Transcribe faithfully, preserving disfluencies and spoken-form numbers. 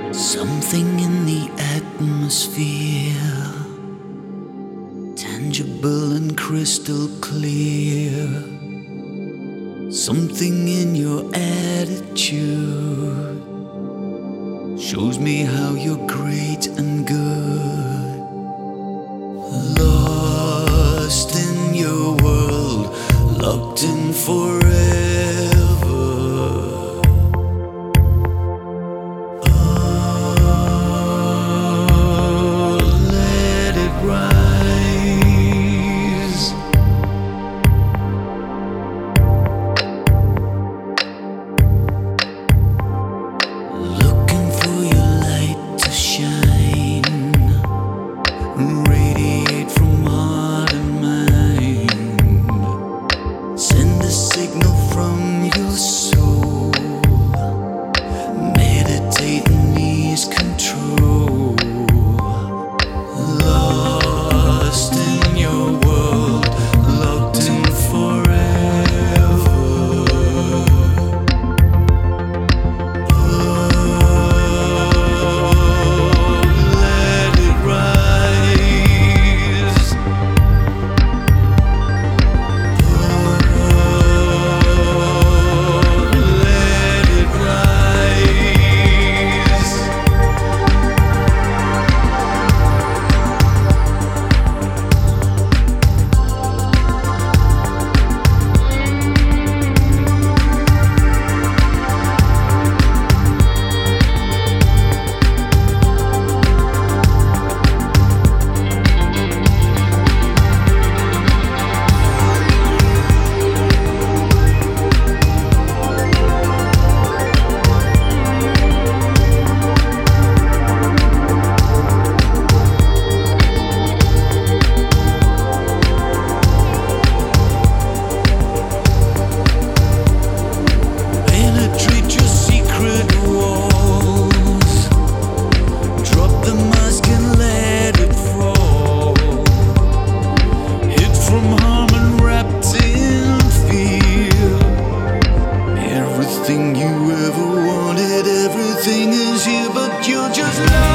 Something in the atmosphere, tangible and crystal clear. Something in your attitude shows me how you're great and good. Lost in your world, locked in forever. Radiate from heart and mind. Send a signal from your soul. Meditate and ease control. Lost in your world, locked in forever. Oh, let it rise. Everything you ever wanted, everything is here, but you're just lost.